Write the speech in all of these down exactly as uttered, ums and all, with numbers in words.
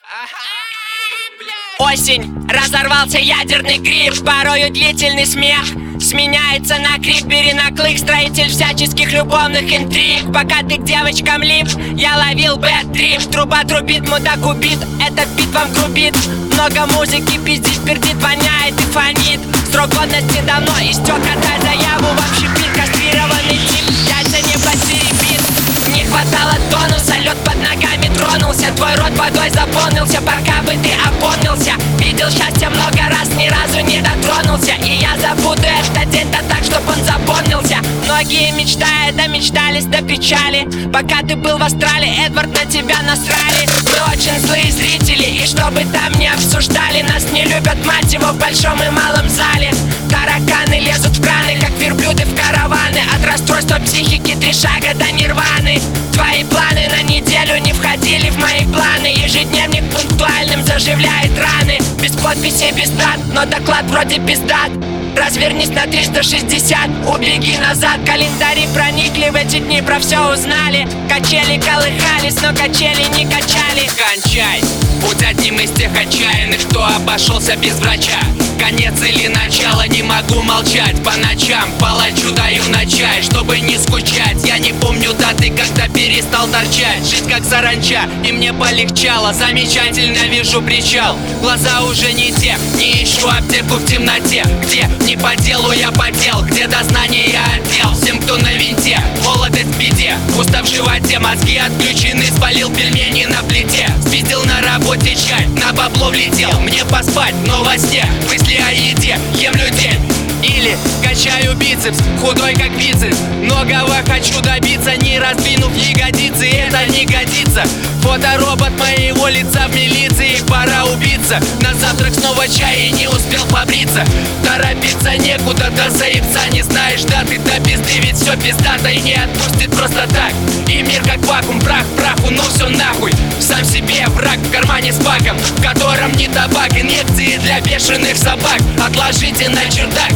Осень, разорвался ядерный гриб. Порою длительный смех сменяется на крик. Перенаклык, строитель всяческих любовных интриг. Пока ты к девочкам лип, я ловил бэт-трип. Труба трубит, мудак убит, этот бит вам грубит. Много музыки, пиздит, пердит, воняет и фонит. Срок годности давно истек, отдай заяву в общепит. Кастрированный тип, яйца не бит. Не хватало тонуса, лед под ногами тронулся. Твой рот водой заполнился, пока бы ты опомнился. Видел счастье много раз, ни разу не дотронулся. И я забуду этот день, да так, чтоб он запомнился. Многие мечтая, домечтались до печали. Пока ты был в Австралии, Эдвард, на тебя насрали. Мы очень злые зрители, и чтобы там не обсуждали. Нас не любят, мать его, в большом и малом зале. Тараканы лезут в краны, как верблюды в караваны. От расстройства психики три шага до нирваны. Твои планы на неделю не входили в мои планы. Ежедневник пунктуальным заживляет раны. Без подписи, без дат, но доклад вроде пиздат. Развернись на триста шестьдесят, убеги назад. Календари проникли, в эти дни про все узнали. Качели колыхались, но качели не качали. Кончай, будь одним из тех отчаянных, кто обошелся без врача. Конец или начало, не могу молчать. По ночам палачу даю на чай, чтобы не скучать. Я не помню даты, когда перестал торчать. Жить как саранча, и мне полегчало. Замечательно вижу причал. Глаза уже не те, не ищу аптеку в темноте. Где? Не по делу, я потел. Где дознание я отдел? Всем, кто на винте, молодость в беде. Пусто в животе, мозги отключены. Спалил пельмени на плите. Спиздил на работе чай, на бабло влетел. Мне поспать, но во сне мысли о еде, ем людей. Или качаю бицепс, худой как бицепс. Многого хочу добиться, не раздвинув ягодицы. Это не годится. Фоторобот моего лица в милиции. Пора убиться. На завтрак снова чай и не успел побриться. Торопиться некуда, до заебца не знаешь даты. До пизды, ведь все пиздато и не отпустит просто так. И мир как вакуум, прах к праху, ну все нахуй. Сам себе враг в кармане с баком, в котором не табак, инъекции для бешеных собак. Отложите на чердак.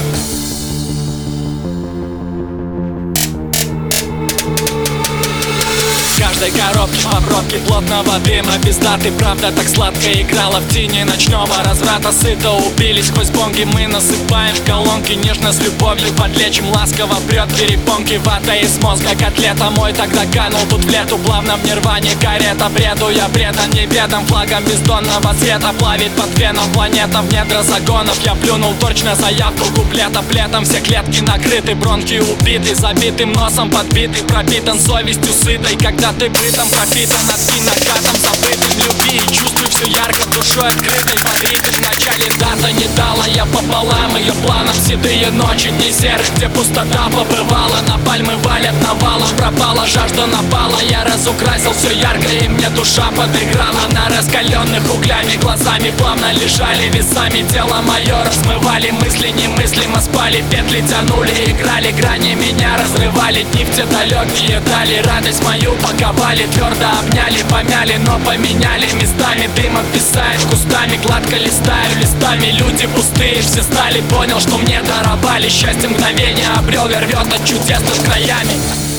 В каждой коробке по пробке плотного дыма. Пизда, ты правда так сладко играла в тени ночного разврата. Сыто убили сквозь бонги, мы насыпаем в колонки. Нежно с любовью подлечим, ласково прет перепонки. Вата из мозга, котлета мой тогда канул тут в лету. Плавно в нирване карета, бреду я предан не бедам. Флагом бездонного цвета плавит под веном планета. В недра загонов я плюнул точно заявку куплета. Плетом все клетки накрыты, бронхи убиты. Забитым носом подбитый, пропитан совестью сытой. Когда ты бытом пропитан, от накатом забытым. Люби и чувствуй все ярко, душой открытой. Под ритм в начале дата не дала я пополам ее планам. Седые ночи, дни серых, где пустота побывала. На пальмы валят навалом, пропала жажда напала. Я разукрасил все ярко, и мне душа подыграла. На раскаленных углями глазами плавно лежали весами. Тело мое размывали, мысли немыслимо спали. Петли тянули, играли, грани меня разрывали. Дни в те далекие дали радость мою паковали, твердо обняли, помяли, но поменяли местами. Дым отписает кустами, гладко листаю листами. Люди пустые, все стали, понял, что мне даровали. Счастье мгновение обрел, рвет от чудес над краями.